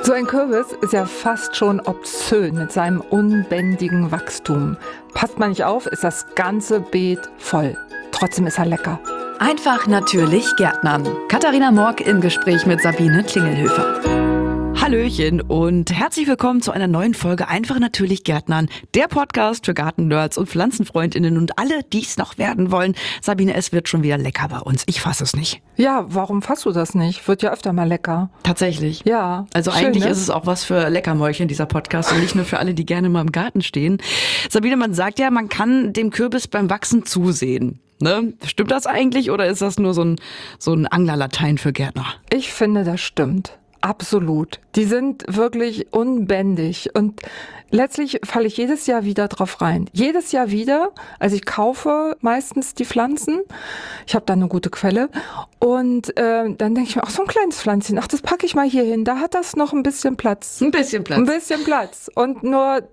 So ein Kürbis ist ja fast schon obszön mit seinem unbändigen Wachstum. Passt man nicht auf, ist das ganze Beet voll. Trotzdem ist er lecker. Einfach natürlich Gärtnern. Katharina Morg im Gespräch mit Sabine Klingelhöfer. Hallöchen und herzlich willkommen zu einer neuen Folge Einfach natürlich Gärtnern, der Podcast für Gartennerds und Pflanzenfreundinnen und alle, die es noch werden wollen. Sabine, es wird schon wieder lecker bei uns. Ich fasse es nicht. Ja, warum fasst du das nicht? Wird ja öfter mal lecker. Tatsächlich. Ja. Also schön, eigentlich ne? ist es auch was für Leckermäulchen, dieser Podcast, und nicht nur für alle, die gerne mal im Garten stehen. Sabine, man sagt ja, man kann dem Kürbis beim Wachsen zusehen. Ne? Stimmt das eigentlich oder ist das nur so ein Anglerlatein für Gärtner? Ich finde, das stimmt. Absolut. Die sind wirklich unbändig und letztlich falle ich jedes Jahr wieder drauf rein. Jedes Jahr wieder. Also ich kaufe meistens die Pflanzen. Ich habe da eine gute Quelle und dann denke ich mir, ach, so ein kleines Pflänzchen, ach, das packe ich mal hier hin. Da hat das noch ein bisschen Platz. Ein bisschen Platz. Ein bisschen Platz. Und nur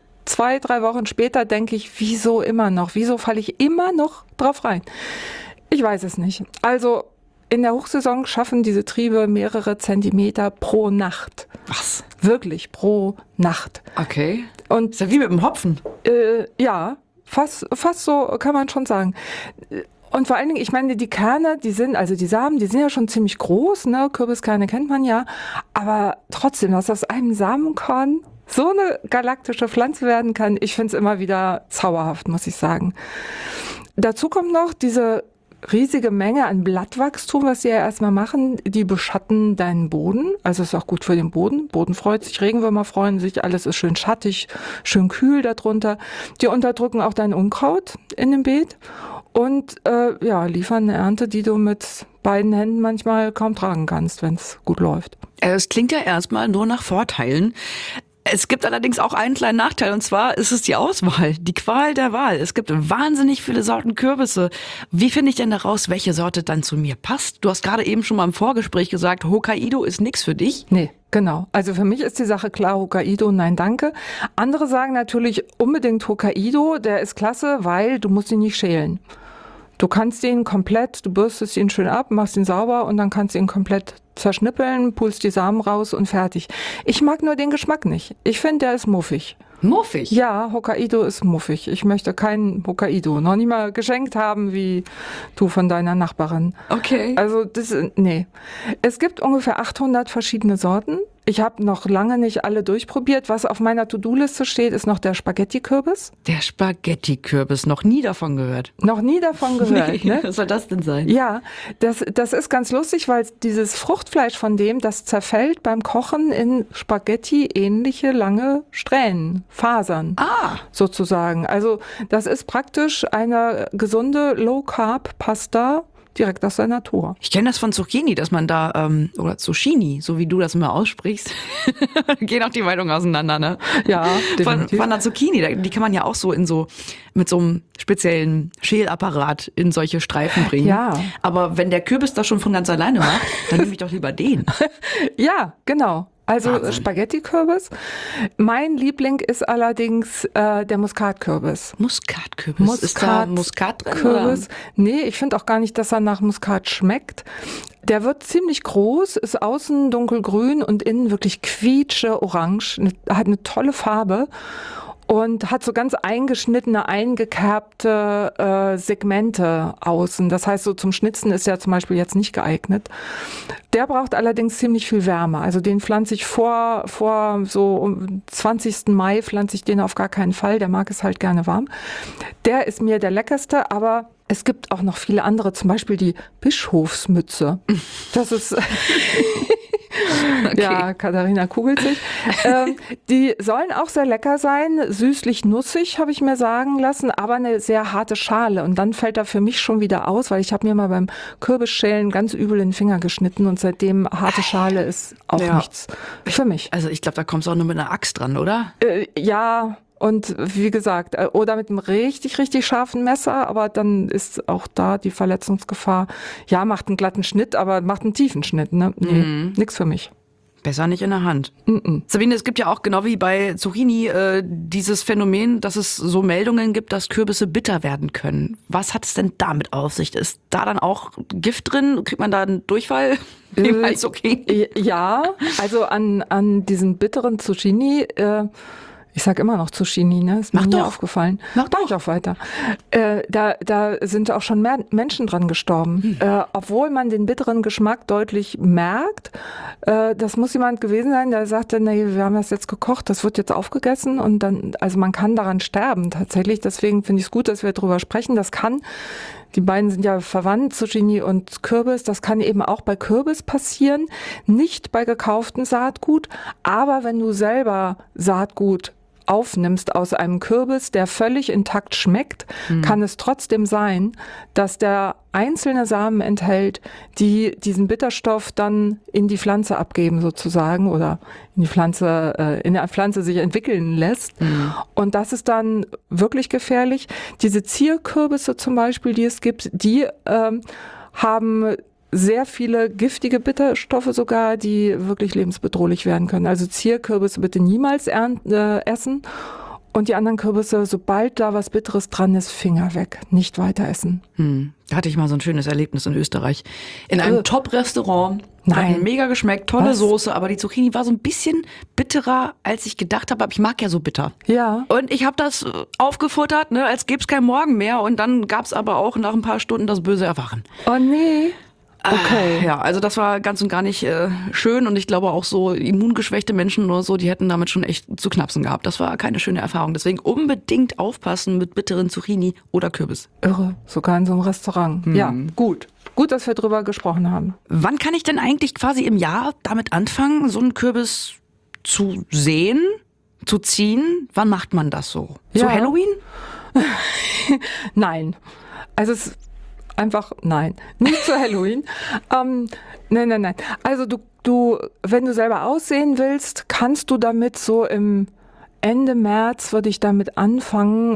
2-3 Wochen später denke ich, wieso immer noch? Wieso falle ich immer noch drauf rein? Ich weiß es nicht. Also in der Hochsaison schaffen diese Triebe mehrere Zentimeter pro Nacht. Was? Wirklich, pro Nacht. Okay. Und Ist ja wie mit dem Hopfen. ja, fast so kann man schon sagen. Und vor allen Dingen, ich meine, die Kerne, die Samen, die sind ja schon ziemlich groß, ne? Kürbiskerne kennt man ja. Aber trotzdem, dass aus einem Samenkorn so eine galaktische Pflanze werden kann, ich finde es immer wieder zauberhaft, muss ich sagen. Dazu kommt noch diese riesige Menge an Blattwachstum, was sie ja erstmal machen, die beschatten deinen Boden. Also ist auch gut für den Boden. Boden freut sich, Regenwürmer freuen sich, alles ist schön schattig, schön kühl darunter. Die unterdrücken auch dein Unkraut in dem Beet und liefern eine Ernte, die du mit beiden Händen manchmal kaum tragen kannst, wenn es gut läuft. Es klingt ja erstmal nur nach Vorteilen. Es gibt allerdings auch einen kleinen Nachteil, und zwar ist es die Auswahl, die Qual der Wahl. Es gibt wahnsinnig viele Sorten Kürbisse. Wie finde ich denn heraus, welche Sorte dann zu mir passt? Du hast gerade eben schon mal im Vorgespräch gesagt, Hokkaido ist nix für dich. Nee, genau. Also für mich ist die Sache klar, Hokkaido, nein, danke. Andere sagen natürlich unbedingt Hokkaido, der ist klasse, weil du musst ihn nicht schälen. Du kannst ihn komplett, du bürstest ihn schön ab, machst ihn sauber und dann kannst du ihn komplett zerschnippeln, pulst die Samen raus und fertig. Ich mag nur den Geschmack nicht. Ich finde, der ist muffig. Muffig? Ja, Hokkaido ist muffig. Ich möchte keinen Hokkaido, noch nicht mal geschenkt haben, wie du von deiner Nachbarin. Okay. Also nee. Es gibt ungefähr 800 verschiedene Sorten. Ich habe noch lange nicht alle durchprobiert. Was auf meiner To-Do-Liste steht, ist noch der Spaghetti-Kürbis. Der Spaghetti-Kürbis, noch nie davon gehört. Noch nie davon gehört, ne? Was soll das denn sein? Ja, das ist ganz lustig, weil dieses Fruchtfleisch von dem, das zerfällt beim Kochen in Spaghetti-ähnliche lange Strähnen, Fasern sozusagen. Also das ist praktisch eine gesunde Low-Carb-Pasta direkt aus der Natur. Ich kenne das von Zucchini, dass man da, oder Zucchini, so wie du das immer aussprichst, gehen auch die Meinungen auseinander, ne? Ja, definitiv. Von der Zucchini, die kann man ja auch mit so einem speziellen Schälapparat in solche Streifen bringen. Ja. Aber wenn der Kürbis das schon von ganz alleine macht, dann nehme ich doch lieber den. Ja, genau. Also Wahnsinn. Spaghetti-Kürbis. Mein Liebling ist allerdings der Muskatkürbis. Muskatkürbis? Ist da Muskat drin? Kürbis. Nee, ich finde auch gar nicht, dass er nach Muskat schmeckt. Der wird ziemlich groß, ist außen dunkelgrün und innen wirklich quietsche-orange. Hat eine tolle Farbe. Und hat so ganz eingeschnittene, eingekerbte Segmente außen. Das heißt, so zum Schnitzen ist er zum Beispiel jetzt nicht geeignet. Der braucht allerdings ziemlich viel Wärme. Also den pflanze ich vor so um 20. Mai pflanze ich den auf gar keinen Fall. Der mag es halt gerne warm. Der ist mir der leckerste, aber es gibt auch noch viele andere. Zum Beispiel die Bischofsmütze. Das ist... Okay. Ja, Katharina kugelt sich. Die sollen auch sehr lecker sein, süßlich-nussig, habe ich mir sagen lassen, aber eine sehr harte Schale. Und dann fällt er für mich schon wieder aus, weil ich habe mir mal beim Kürbisschälen ganz übel den Finger geschnitten und seitdem harte Schale ist auch nichts für mich. Also ich glaube, da kommst du auch nur mit einer Axt dran, oder? Ja. Und wie gesagt, oder mit einem richtig, richtig scharfen Messer, aber dann ist auch da die Verletzungsgefahr. Ja, macht einen glatten Schnitt, aber macht einen tiefen Schnitt, ne? Nee, nix für mich. Besser nicht in der Hand. Sabine, es gibt ja auch genau wie bei Zucchini dieses Phänomen, dass es so Meldungen gibt, dass Kürbisse bitter werden können. Was hat es denn damit auf sich? Ist da dann auch Gift drin? Kriegt man da einen Durchfall? Ist okay. Ja, also an diesen bitteren Zucchini, ich sag immer noch Zucchini, ne? Ist mir nie aufgefallen. Mach ich auch weiter. Da sind auch schon mehr Menschen dran gestorben. Obwohl man den bitteren Geschmack deutlich merkt. Das muss jemand gewesen sein, der sagte, nee, wir haben das jetzt gekocht, das wird jetzt aufgegessen und dann, also man kann daran sterben tatsächlich. Deswegen finde ich es gut, dass wir drüber sprechen. Die beiden sind ja verwandt, Zucchini und Kürbis. Das kann eben auch bei Kürbis passieren. Nicht bei gekauftem Saatgut, aber wenn du selber Saatgut aufnimmst aus einem Kürbis, der völlig intakt schmeckt, kann es trotzdem sein, dass der einzelne Samen enthält, die diesen Bitterstoff dann in die Pflanze abgeben sozusagen oder in der Pflanze sich entwickeln lässt. Und das ist dann wirklich gefährlich. Diese Zierkürbisse zum Beispiel, die es gibt, die haben sehr viele giftige Bitterstoffe sogar, die wirklich lebensbedrohlich werden können. Also Zierkürbisse bitte niemals essen. Und die anderen Kürbisse, sobald da was Bitteres dran ist, Finger weg, nicht weiter essen. Da hatte ich mal so ein schönes Erlebnis in Österreich. In einem Top-Restaurant. Nein. Hat mega geschmeckt, tolle Soße, aber die Zucchini war so ein bisschen bitterer, als ich gedacht habe. Aber ich mag ja so bitter. Ja. Und ich habe das aufgefuttert, ne, als gäbe es kein Morgen mehr. Und dann gab es aber auch nach ein paar Stunden das böse Erwachen. Oh nee. Okay. Ja, also das war ganz und gar nicht schön und ich glaube auch so immungeschwächte Menschen oder so, die hätten damit schon echt zu knapsen gehabt. Das war keine schöne Erfahrung. Deswegen unbedingt aufpassen mit bitteren Zucchini oder Kürbis. Irre, sogar in so einem Restaurant. Ja, gut. Gut, dass wir drüber gesprochen haben. Wann kann ich denn eigentlich quasi im Jahr damit anfangen, so einen Kürbis zu sehen, zu ziehen? Wann macht man das so? Ja. Zu Halloween? Nein. Also einfach nein, nicht zu Halloween. Nein. Also du, wenn du selber aussehen willst, kannst du damit so im Ende März, würde ich damit anfangen.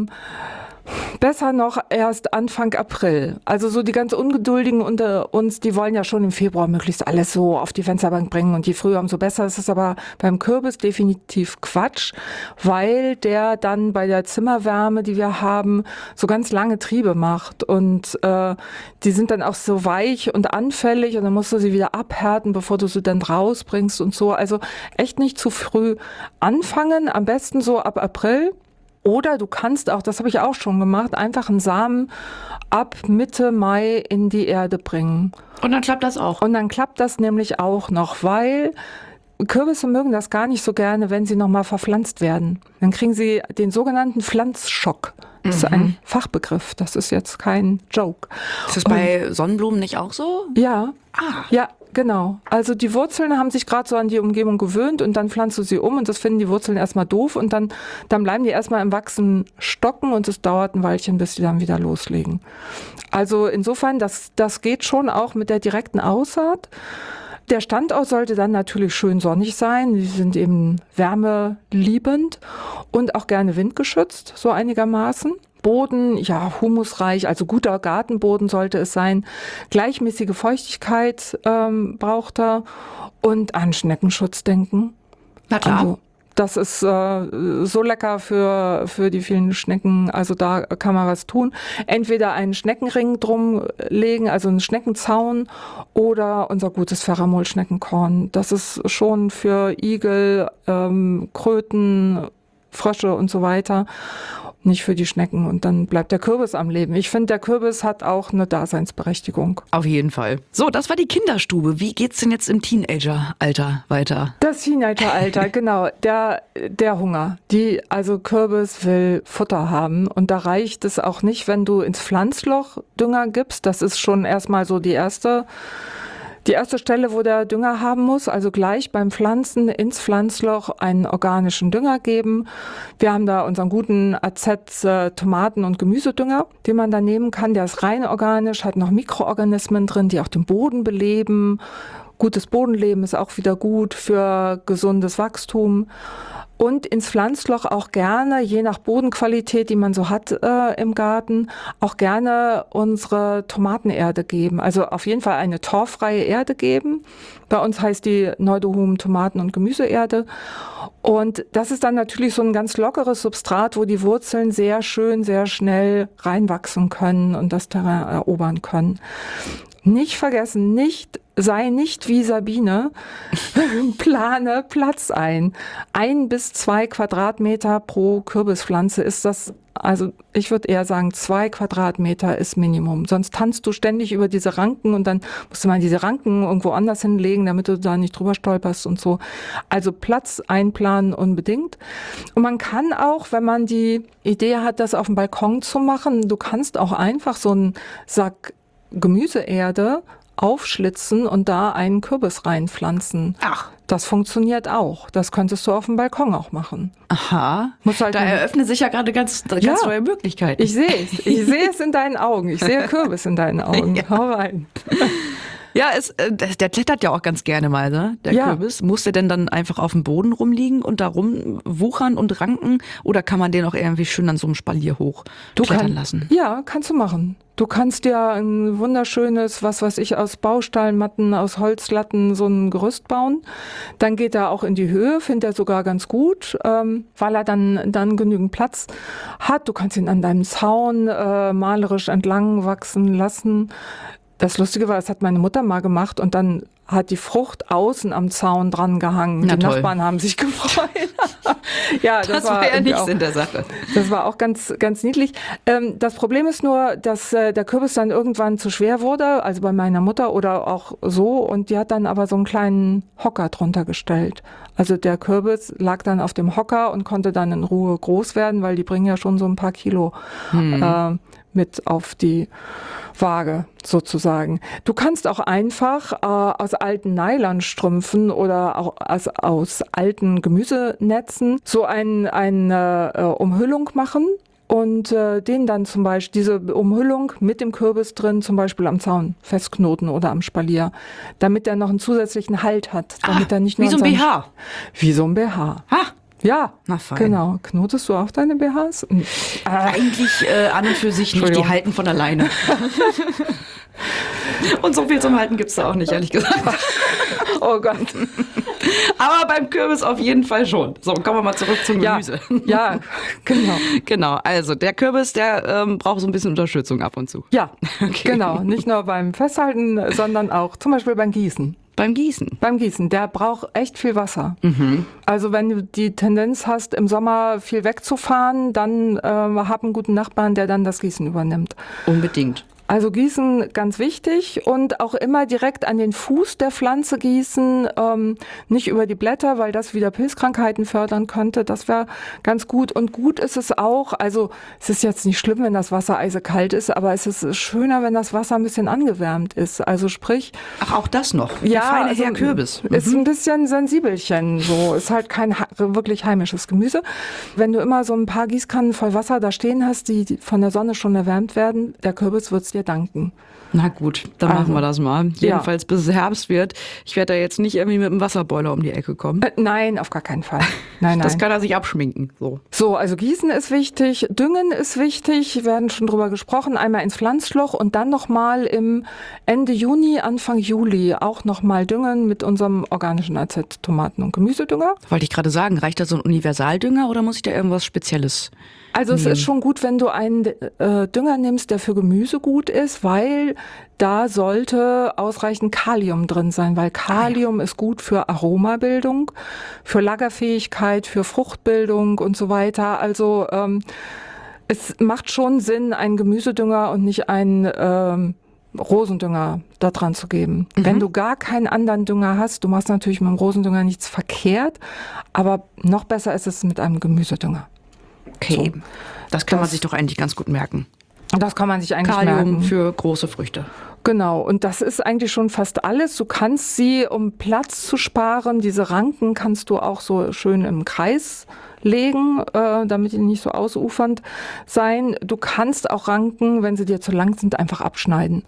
Besser noch erst Anfang April. Also so die ganz Ungeduldigen unter uns, die wollen ja schon im Februar möglichst alles so auf die Fensterbank bringen und je früher umso besser. Das ist aber beim Kürbis definitiv Quatsch, weil der dann bei der Zimmerwärme, die wir haben, so ganz lange Triebe macht und die sind dann auch so weich und anfällig und dann musst du sie wieder abhärten, bevor du sie dann rausbringst und so. Also echt nicht zu früh anfangen, am besten so ab April. Oder du kannst auch, das habe ich auch schon gemacht, einfach einen Samen ab Mitte Mai in die Erde bringen. Und dann klappt das auch? Und dann klappt das nämlich auch noch, weil Kürbisse mögen das gar nicht so gerne, wenn sie nochmal verpflanzt werden. Dann kriegen sie den sogenannten Pflanzschock. Das ist ein Fachbegriff, das ist jetzt kein Joke. Ist das bei Sonnenblumen nicht auch so? Ja. Ah. Ja, genau. Also die Wurzeln haben sich gerade so an die Umgebung gewöhnt und dann pflanzt du sie um und das finden die Wurzeln erstmal doof und dann bleiben die erstmal im Wachsen stocken und es dauert ein Weilchen, bis die dann wieder loslegen. Also insofern, das geht schon auch mit der direkten Aussaat. Der Standort sollte dann natürlich schön sonnig sein. Die sind eben wärmeliebend und auch gerne windgeschützt, so einigermaßen. Boden, ja, humusreich, also guter Gartenboden sollte es sein. Gleichmäßige Feuchtigkeit braucht er und an Schneckenschutz denken. Na klar. Also, das ist so lecker für die vielen Schnecken, also da kann man was tun. Entweder einen Schneckenring drum legen, also einen Schneckenzaun oder unser gutes Pheromol-Schneckenkorn. Das ist schon für Igel, Kröten, Frösche und so weiter, nicht für die Schnecken. Und dann bleibt der Kürbis am Leben. Ich finde, der Kürbis hat auch eine Daseinsberechtigung. Auf jeden Fall. So, das war die Kinderstube. Wie geht's denn jetzt im Teenageralter weiter? Das Teenageralter, genau. Der Hunger. Also Kürbis will Futter haben. Und da reicht es auch nicht, wenn du ins Pflanzloch Dünger gibst. Das ist schon erstmal so die erste Stelle, wo der Dünger haben muss, also gleich beim Pflanzen ins Pflanzloch einen organischen Dünger geben. Wir haben da unseren guten AZ Tomaten- und Gemüsedünger, den man da nehmen kann. Der ist rein organisch, hat noch Mikroorganismen drin, die auch den Boden beleben, gutes Bodenleben ist auch wieder gut für gesundes Wachstum. Und ins Pflanzloch auch gerne, je nach Bodenqualität, die man so hat im Garten, auch gerne unsere Tomatenerde geben. Also auf jeden Fall eine torffreie Erde geben. Bei uns heißt die Neudohum Tomaten- und Gemüseerde. Und das ist dann natürlich so ein ganz lockeres Substrat, wo die Wurzeln sehr schön, sehr schnell reinwachsen können und das Terrain erobern können. Nicht vergessen, sei nicht wie Sabine, plane Platz ein. 1 bis 2 Quadratmeter pro Kürbispflanze ist das, also ich würde eher sagen 2 Quadratmeter ist Minimum. Sonst tanzt du ständig über diese Ranken und dann musst du mal diese Ranken irgendwo anders hinlegen, damit du da nicht drüber stolperst und so. Also Platz einplanen unbedingt. Und man kann auch, wenn man die Idee hat, das auf dem Balkon zu machen, du kannst auch einfach so einen Sack Gemüseerde aufschlitzen und da einen Kürbis reinpflanzen. Ach. Das funktioniert auch. Das könntest du auf dem Balkon auch machen. Aha. Halt da eröffnen sich ja gerade ganz neue Möglichkeiten. Ich sehe es. Ich sehe es in deinen Augen. Ich sehe Kürbis in deinen Augen. Ja. Hau rein. Ja, der klettert ja auch ganz gerne mal, ne? Der Kürbis. Muss der denn dann einfach auf dem Boden rumliegen und da rumwuchern und ranken? Oder kann man den auch irgendwie schön an so einem Spalier hochklettern lassen? Ja, kannst du machen. Du kannst dir ein wunderschönes, was weiß ich, aus Baustahlmatten, aus Holzlatten so ein Gerüst bauen. Dann geht er auch in die Höhe, findet er sogar ganz gut, weil er dann genügend Platz hat. Du kannst ihn an deinem Zaun malerisch entlang wachsen lassen. Das Lustige war, das hat meine Mutter mal gemacht und dann hat die Frucht außen am Zaun dran gehangen. Die Nachbarn haben sich gefreut. Ja, das war ja nichts in der Sache. Das war auch ganz, ganz niedlich. Das Problem ist nur, dass der Kürbis dann irgendwann zu schwer wurde, also bei meiner Mutter oder auch so. Und die hat dann aber so einen kleinen Hocker drunter gestellt. Also der Kürbis lag dann auf dem Hocker und konnte dann in Ruhe groß werden, weil die bringen ja schon so ein paar Kilo mit auf die Waage sozusagen. Du kannst auch einfach aus alten Nylonstrümpfen oder auch aus alten Gemüsenetzen so eine Umhüllung machen und den dann zum Beispiel, diese Umhüllung mit dem Kürbis drin, zum Beispiel am Zaun festknoten oder am Spalier, damit er noch einen zusätzlichen Halt hat. Damit er nicht nur wie so ein BH. Wie so ein BH. Ha. Ja, na fein. Genau. Knotest du auch deine BHs? Eigentlich an und für sich nicht, die halten von alleine. Und so viel zum Halten gibt's da auch nicht, ehrlich gesagt. Oh Gott. Aber beim Kürbis auf jeden Fall schon. So, kommen wir mal zurück zum Gemüse. Ja, genau. Genau, also der Kürbis, der braucht so ein bisschen Unterstützung ab und zu. Ja, okay. Genau. Nicht nur beim Festhalten, sondern auch zum Beispiel beim Gießen. Beim Gießen? Beim Gießen. Der braucht echt viel Wasser. Mhm. Also wenn du die Tendenz hast, im Sommer viel wegzufahren, dann hab einen guten Nachbarn, der dann das Gießen übernimmt. Unbedingt. Also Gießen ganz wichtig und auch immer direkt an den Fuß der Pflanze gießen, nicht über die Blätter, weil das wieder Pilzkrankheiten fördern könnte. Das wäre ganz gut. Und gut ist es auch, also es ist jetzt nicht schlimm, wenn das Wasser eisekalt ist, aber es ist schöner, wenn das Wasser ein bisschen angewärmt ist. Also sprich... Ach, auch das noch? Ja, der feine Herr Kürbis. Ist ein bisschen sensibelchen, so. Ist halt kein wirklich heimisches Gemüse. Wenn du immer so ein paar Gießkannen voll Wasser da stehen hast, die von der Sonne schon erwärmt werden, der Kürbis wird's dir danken. Na gut, dann machen wir das mal. Jedenfalls bis es Herbst wird. Ich werde da jetzt nicht irgendwie mit einem Wasserboiler um die Ecke kommen. Nein, auf gar keinen Fall. Nein. Das kann er sich abschminken. So, also Gießen ist wichtig, Düngen ist wichtig, wir werden schon drüber gesprochen, einmal ins Pflanzloch und dann nochmal im Ende Juni, Anfang Juli auch nochmal düngen mit unserem organischen AZ Tomaten- und Gemüsedünger. Wollte ich gerade sagen, reicht da so ein Universaldünger oder muss ich da irgendwas Spezielles Also es ist schon gut, wenn du einen Dünger nimmst, der für Gemüse gut ist, weil da sollte ausreichend Kalium drin sein, weil Kalium ist gut für Aromabildung, für Lagerfähigkeit, für Fruchtbildung und so weiter. Also es macht schon Sinn, einen Gemüsedünger und nicht einen Rosendünger da dran zu geben. Mhm. Wenn du gar keinen anderen Dünger hast, du machst natürlich mit dem Rosendünger nichts verkehrt, aber noch besser ist es mit einem Gemüsedünger. Okay, so. Das kann man sich doch eigentlich ganz gut merken. Das kann man sich eigentlich Kalium merken. Für große Früchte. Genau, und das ist eigentlich schon fast alles. Du kannst sie, um Platz zu sparen, diese Ranken kannst du auch so schön im Kreis legen, damit die nicht so ausufernd sein. Du kannst auch Ranken, wenn sie dir zu lang sind, einfach abschneiden.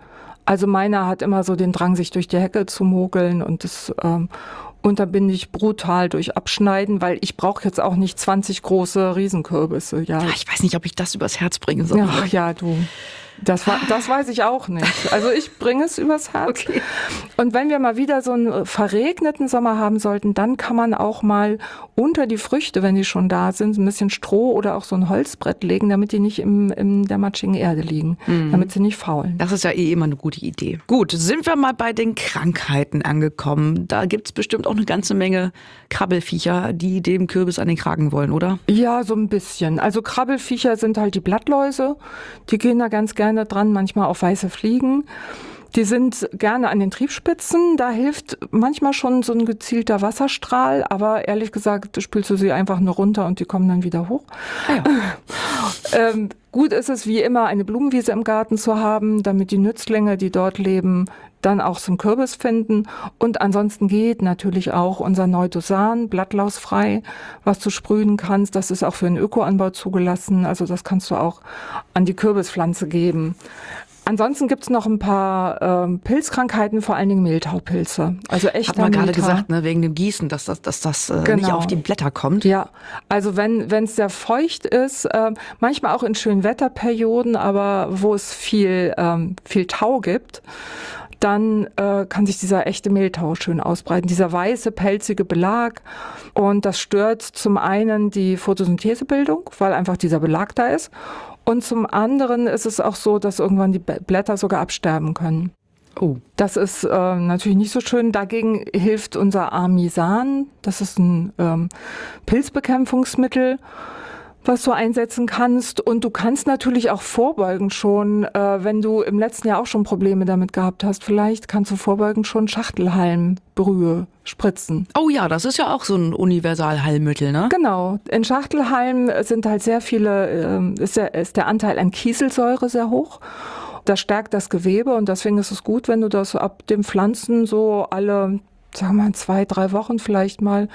Also meiner hat immer so den Drang, sich durch die Hecke zu mogeln und das unterbinde ich brutal durch Abschneiden, weil ich brauche jetzt auch nicht 20 große Riesenkürbisse. Ja, Ich weiß nicht, ob ich das übers Herz bringen soll. ach ja, du. Das weiß ich auch nicht. Also ich bringe es übers Herz. Okay. Und wenn wir mal wieder so einen verregneten Sommer haben sollten, dann kann man auch mal unter die Früchte, wenn die schon da sind, ein bisschen Stroh oder auch so ein Holzbrett legen, damit die nicht in der matschigen Erde liegen, damit sie nicht faulen. Das ist ja immer eine gute Idee. Gut, sind wir mal bei den Krankheiten angekommen. Da gibt es bestimmt auch eine ganze Menge Krabbelfiecher, die dem Kürbis an den Kragen wollen, oder? Ja, so ein bisschen. Also Krabbelfiecher sind halt die Blattläuse. Die gehen da ganz gerne dran, manchmal auch weiße Fliegen. Die sind gerne an den Triebspitzen. Da hilft manchmal schon so ein gezielter Wasserstrahl. Aber ehrlich gesagt, spülst du sie einfach nur runter und die kommen dann wieder hoch. Ah ja. Gut ist es wie immer, eine Blumenwiese im Garten zu haben, damit die Nützlinge, die dort leben, dann auch zum Kürbis finden. Und ansonsten geht natürlich auch unser Neudosan, blattlausfrei, was du sprühen kannst. Das ist auch für den Ökoanbau zugelassen. Also das kannst du auch an die Kürbispflanze geben. Ansonsten gibt's noch ein paar Pilzkrankheiten, vor allen Dingen Mehltaupilze. Also echter Hat man gerade Mehltau. gesagt, ne, wegen dem Gießen, dass das nicht Genau. auf die Blätter kommt. Ja, also wenn es sehr feucht ist, manchmal auch in schönen Wetterperioden, aber wo es viel Tau gibt, dann kann sich dieser echte Mehltau schön ausbreiten, dieser weiße, pelzige Belag. Und das stört zum einen die Photosynthesebildung, weil einfach dieser Belag da ist. Und zum anderen ist es auch so, dass irgendwann die Blätter sogar absterben können. Oh. Das ist natürlich nicht so schön. Dagegen hilft unser Armisan. Das ist ein Pilzbekämpfungsmittel, was du einsetzen kannst. Und du kannst natürlich auch vorbeugend schon, wenn du im letzten Jahr auch schon Probleme damit gehabt hast, vielleicht kannst du vorbeugend schon Schachtelhalmbrühe spritzen. Oh ja, das ist ja auch so ein Universalheilmittel, ne? Genau. In Schachtelhalm sind halt sehr viele, ist der Anteil an Kieselsäure sehr hoch. Das stärkt das Gewebe und deswegen ist es gut, wenn du das ab dem Pflanzen so alle, sagen wir mal, 2-3 Wochen vielleicht mal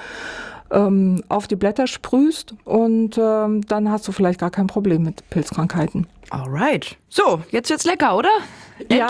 auf die Blätter sprühst und dann hast du vielleicht gar kein Problem mit Pilzkrankheiten. Alright. So, jetzt wird's lecker, oder? Endlich?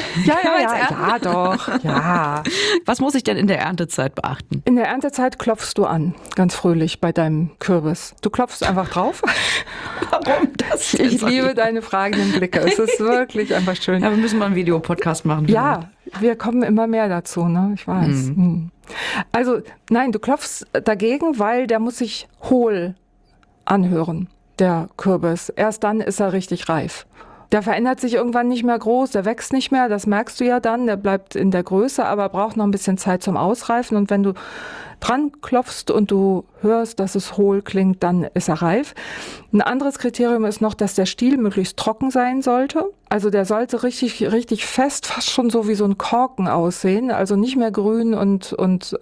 Ja, doch, ja. Was muss ich denn in der Erntezeit beachten? In der Erntezeit klopfst du an, ganz fröhlich bei deinem Kürbis. Du klopfst einfach drauf. Warum das? Ich liebe deine fragenden Blicke. Es ist wirklich einfach schön. Ja, wir müssen mal einen Videopodcast machen. Ja, wir kommen immer mehr dazu, ne? Ich weiß. Also, nein, du klopfst dagegen, weil der muss sich hohl anhören, der Kürbis. Erst dann ist er richtig reif. Der verändert sich irgendwann nicht mehr groß, der wächst nicht mehr, das merkst du ja dann, der bleibt in der Größe, aber braucht noch ein bisschen Zeit zum Ausreifen. Und wenn du dran klopfst und du hörst, dass es hohl klingt, dann ist er reif. Ein anderes Kriterium ist noch, dass der Stiel möglichst trocken sein sollte. Also der sollte richtig fest, fast schon so wie so ein Korken aussehen. Also nicht mehr grün und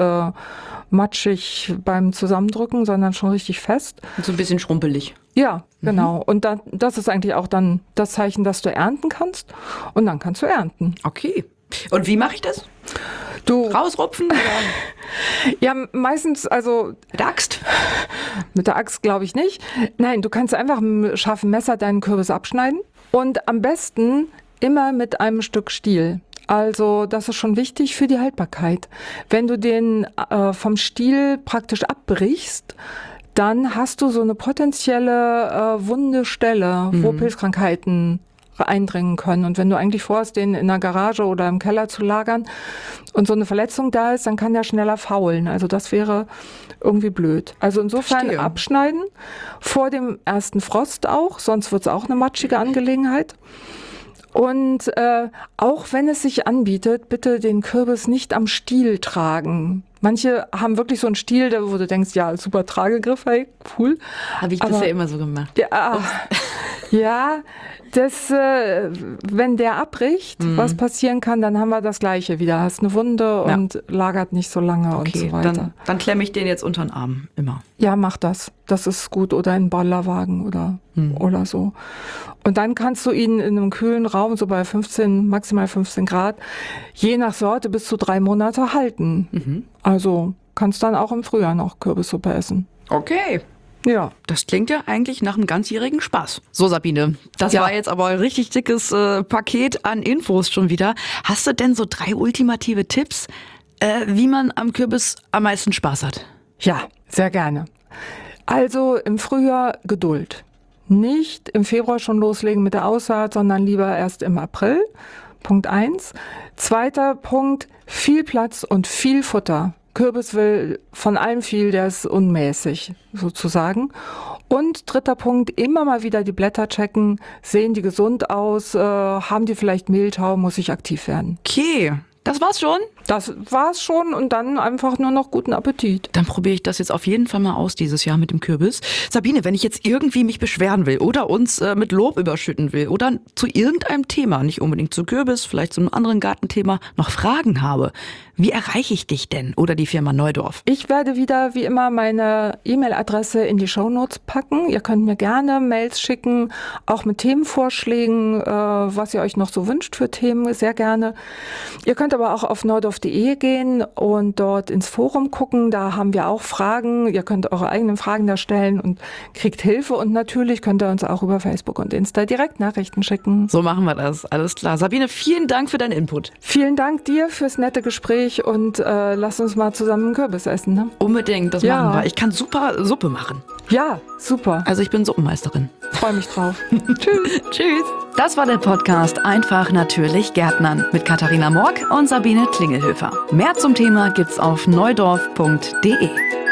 matschig beim Zusammendrücken, sondern schon richtig fest. Und so ein bisschen schrumpelig. Ja, genau. Und dann, das ist eigentlich auch dann das Zeichen, dass du ernten kannst. Und dann kannst du ernten. Okay. Und wie mache ich das? Du Rausrupfen? Oder? Ja, meistens, also Mit der Axt? mit der Axt glaube ich nicht. Nein, du kannst einfach mit einem scharfen Messer deinen Kürbis abschneiden. Und am besten immer mit einem Stück Stiel. Also das ist schon wichtig für die Haltbarkeit. Wenn du den vom Stiel praktisch abbrichst, dann hast du so eine potenzielle wunde Stelle, wo Pilzkrankheiten eindringen können. Und wenn du eigentlich vorhast, den in der Garage oder im Keller zu lagern und so eine Verletzung da ist, dann kann der schneller faulen. Also das wäre irgendwie blöd. Also insofern Verstehe. abschneiden, vor dem ersten Frost auch, sonst wird es auch eine matschige Angelegenheit. Und auch wenn es sich anbietet, bitte den Kürbis nicht am Stiel tragen. Manche haben wirklich so einen Stiel, wo du denkst, ja, super Tragegriff, hey, cool. Habe ich Aber- bisher immer so gemacht. Ja, ja, das, wenn der abbricht, was passieren kann, dann haben wir das Gleiche wieder. Hast eine Wunde Ja. und lagert nicht so lange und so weiter. dann klemme ich den jetzt unter den Arm. Immer. Ja, mach das. Das ist gut. Oder in einen Bollerwagen oder so. Und dann kannst du ihn in einem kühlen Raum, so bei 15, maximal 15 Grad, je nach Sorte bis zu 3 Monate halten. Also kannst dann auch im Frühjahr noch Kürbissuppe essen. Okay. Ja. Das klingt ja eigentlich nach einem ganzjährigen Spaß. So, Sabine, das war jetzt aber ein richtig dickes Paket an Infos schon wieder. Hast du denn so 3 ultimative Tipps, wie man am Kürbis am meisten Spaß hat? Ja, sehr gerne. Also im Frühjahr Geduld. Nicht im Februar schon loslegen mit der Aussaat, sondern lieber erst im April. Punkt 1. Zweiter Punkt, viel Platz und viel Futter. Kürbis will von allem viel, der ist unmäßig sozusagen. Und dritter Punkt, immer mal wieder die Blätter checken. Sehen die gesund aus? Haben die vielleicht Mehltau? Muss ich aktiv werden? Okay, das war's schon? Das war's schon und dann einfach nur noch guten Appetit. Dann probiere ich das jetzt auf jeden Fall mal aus dieses Jahr mit dem Kürbis. Sabine, wenn ich jetzt irgendwie mich beschweren will oder uns mit Lob überschütten will oder zu irgendeinem Thema, nicht unbedingt zu Kürbis, vielleicht zu einem anderen Gartenthema, noch Fragen habe, wie erreiche ich dich denn oder die Firma Neudorf? Ich werde wieder wie immer meine E-Mail-Adresse in die Shownotes packen. Ihr könnt mir gerne Mails schicken, auch mit Themenvorschlägen, was ihr euch noch so wünscht für Themen, sehr gerne. Ihr könnt aber auch auf neudorf.de gehen und dort ins Forum gucken. Da haben wir auch Fragen. Ihr könnt eure eigenen Fragen da stellen und kriegt Hilfe. Und natürlich könnt ihr uns auch über Facebook und Insta direkt Nachrichten schicken. So machen wir das. Alles klar. Sabine, vielen Dank für deinen Input. Vielen Dank dir fürs nette Gespräch und lass uns mal zusammen einen Kürbis essen. Ne? Unbedingt, das machen wir. Ich kann super Suppe machen. Ja, super. Also ich bin Suppenmeisterin. Freue mich drauf. Tschüss. Tschüss. Das war der Podcast Einfach natürlich Gärtnern mit Katharina Mork und Sabine Klingelhöfer. Mehr zum Thema gibt's auf neudorf.de.